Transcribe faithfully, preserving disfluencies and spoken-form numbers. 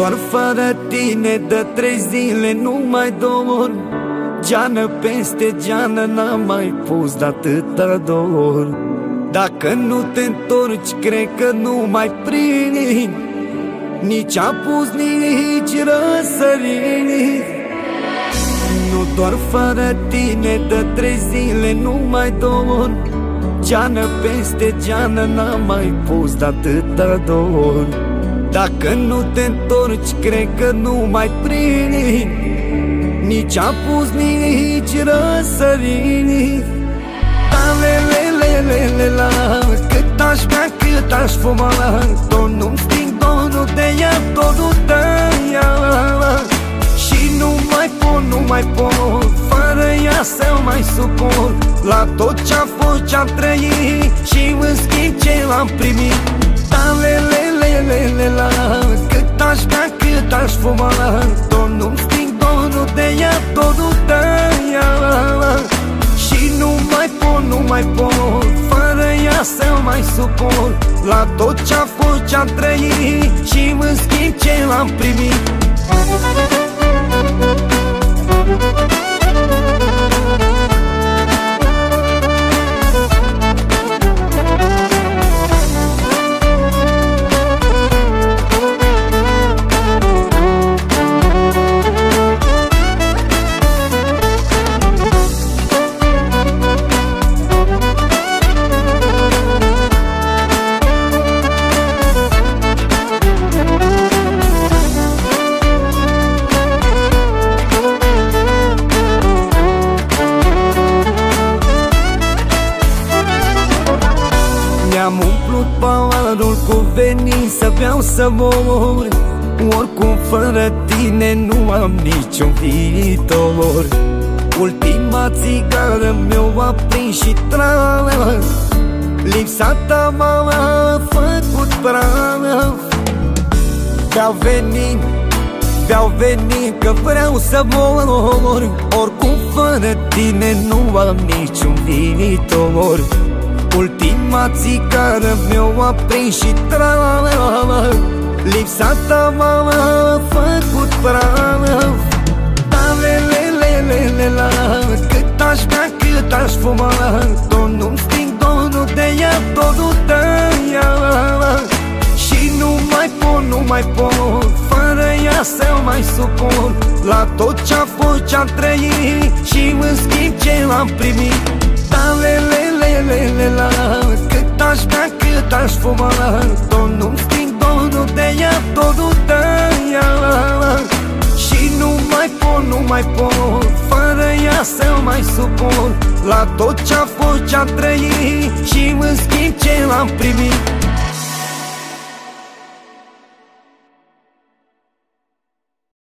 doar fără tine de trei zile nu mai dorm. Geană peste geană n-am mai pus de atâta dor. Dacă nu te întorci, cred că nu mai prind nici apus, nici răsărit. Nu doar fără tine de trei zile nu mai dorm. Geană peste geană n-am mai pus de atâta dor. Dacă nu te întorci, cred că nu mai prind nici apus, nici răsărit. La, cât aș bea, cât aș fuma, tot nu-mi sting dorul de ea, dorul de ea. Și nu mai pot, nu mai pot, fără ea să mai suport la tot ce-a fost, ce-am trăit și în schimb ce l-am primit. Da, le, le, le, le, le, la, cât aș bea, cât aș fuma, tot nu-mi sting dorul de ea, dorul de ea. Și nu mai pot, nu mai pot, fără ea să mai suport la tot ce-a fost, ce-am trăit și în schimb ce l-am primit. Mi-am umplut paharul cu venin să beau să mor. Oricum fără tine nu am niciun viitor. Ultima țigară mi-o aprins și trag. Lipsa ta m-a făcut praf. Beau venin, beau venin că vreau să mor. Oricum fără tine nu am niciun viitor. Ultima țigară mi-o aprins și trag. Lipsa ta m-a făcut praf. Da, le, le, le, le, le, la, cât aș bea, cât aș fuma, tot nu-mi sting dorul de ea, dorul de ea. Și nu mai pot, nu mai pot, fără ea să mai suport la tot ce-a fost, ce-am trăit și în schimb ce l-am primit. Da, le, le, le, le, le, la, cât aș bea, cât aș fuma, tot nu-mi sting dorul de ea, dorul de ea. Și nu mai pot, nu mai pot, fără ea să mai suport la tot ce-a fost, ce-am trăit și în schimb ce l-am primit.